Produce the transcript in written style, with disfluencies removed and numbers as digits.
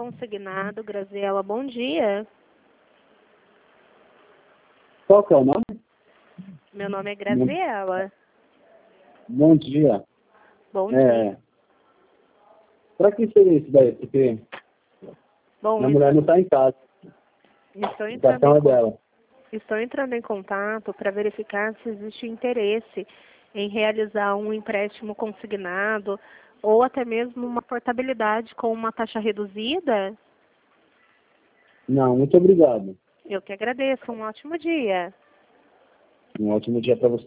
consignado. Graziela, bom dia. Qual que é o nome? Meu nome é Graziela. Bom dia. Bom dia. Para que seria isso daí? Porque Bom, minha mulher não está em casa. O cartão é dela. Estou entrando em contato para verificar se existe interesse em realizar um empréstimo consignado ou até mesmo uma portabilidade com uma taxa reduzida. Não, muito obrigado. Eu que agradeço. Um ótimo dia. Um ótimo dia para você.